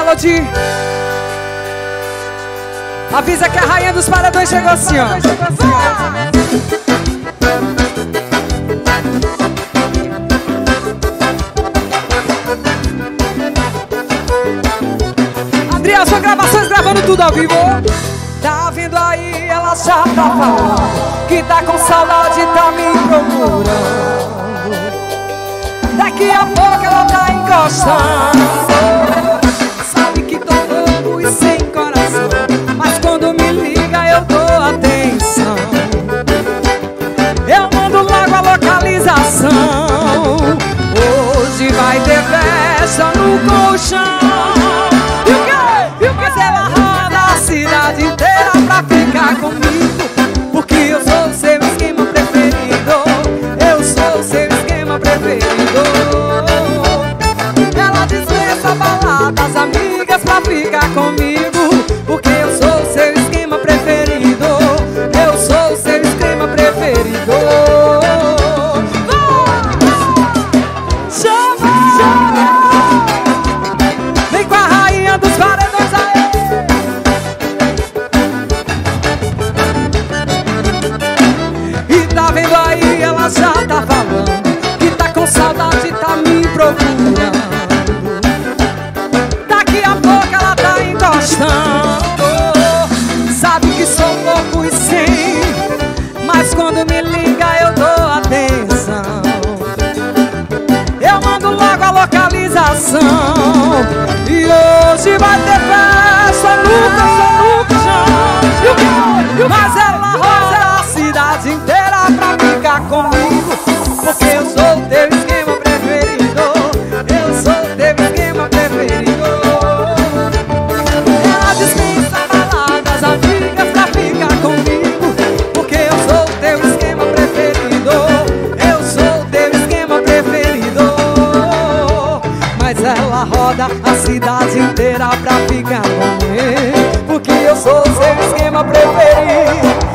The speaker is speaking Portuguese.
Melody. Avisa que a rainha dos paredões chegou assim, ó. Adrielson Gravações gravando tudo ao vivo. Tá vindo aí, ela já tá falando que tá com saudade, tá me procurando. Daqui a pouco ela tá encostando. Sabe que tô louco e sem coração, mas quando me liga eu dou atenção. Eu mando logo a localização. Hoje vai ter festa no colchão. E o quê? Mas ela roda a cidade inteira pra ficar comigo, porque eu sou o seu esquema preferido. Eu sou o seu esquema preferido. Ela dispensa baladas, amigas pra ficar comigo, porque eu sou o seu esquema preferido. Eu sou o seu esquema preferido. Vem com a rainha dos paredões aí. E tá vendo aí, ela já tá falando que tá com saudade, tá me procurando. Daqui a pouco ela tá encostando. Sabe que sou louco e sem, mas quando me liga eu dou atenção. Eu mando logo a localização. E hoje vai ter festa no colchão. Mas ela roda a cidade inteira pra ficar comigo, porque eu sou o teu esquema preferido. Eu sou o teu esquema preferido. Ela dispensa baladas, amigas pra ficar comigo, porque eu sou o teu esquema preferido. Eu sou o teu esquema preferido. Mas ela roda a cidade inteira pra ficar com ele, porque eu sou o seu esquema preferido.